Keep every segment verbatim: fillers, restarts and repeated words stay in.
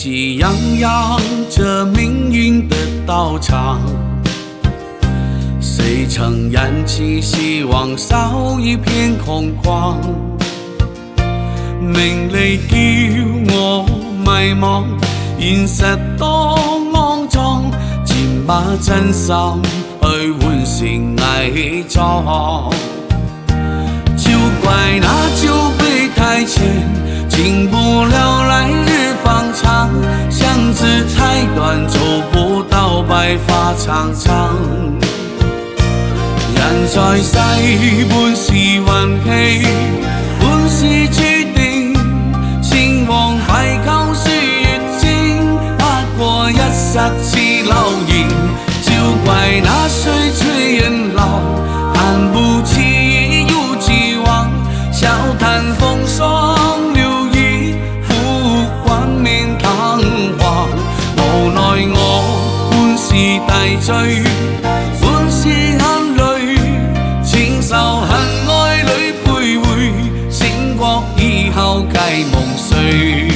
喜洋洋这命运的道场，谁曾燃起希望，烧一片空曠？命里叫我迷茫，現實多骯髒，錢把真心去換成偽裝。就怪那酒杯太淺，敬不了來日方長，巷子太短，走不到白髮蒼蒼。人在世本是運氣，本是注定，興旺快靠歲月精，不過一剎似流言。就怪那歲催人老，看不起又寄望，笑談風霜流意，富冠冕堂皇。無奈我本是大罪，本是眼淚，情仇恨愛裏徘徊，醒覺以後皆夢碎。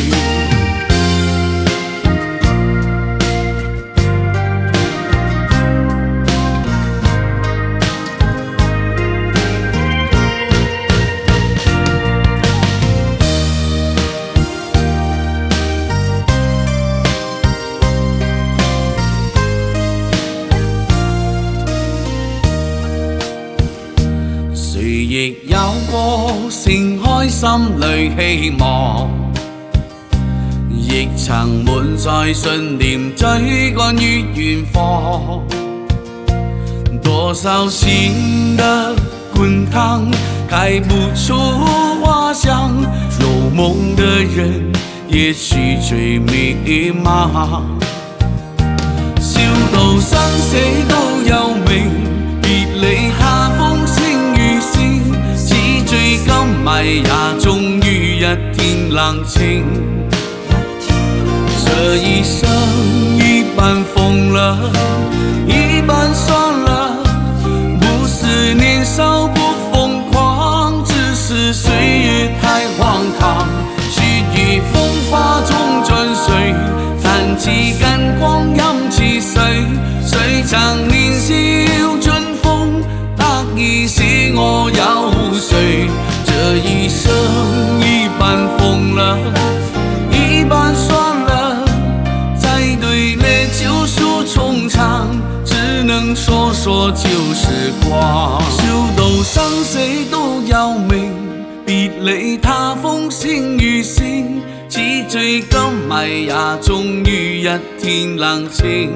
誰亦有過盛開心裏希望，亦曾滿載信念追趕於遠方。多少新的滾燙開不出花香，有夢的人也許最迷茫。笑到生死都有命，別離他風聲雨聲，紙醉金迷也終於一天冷清。這一生一半瘋了，一半算了，不是年少不瘋狂，只是歲月太荒唐。雪與風花中盡碎，彈指間光陰似水，誰曾年少盡風，得意使我有誰？這一生一半瘋了，一半算了，再對烈酒訴衷腸，只能說說舊時光。笑到生死都有命，別理他風聲雨聲，紙醉金迷也終於一天冷清。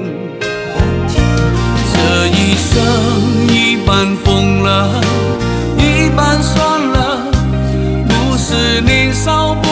這一生一半瘋了，一半算了，不是年少。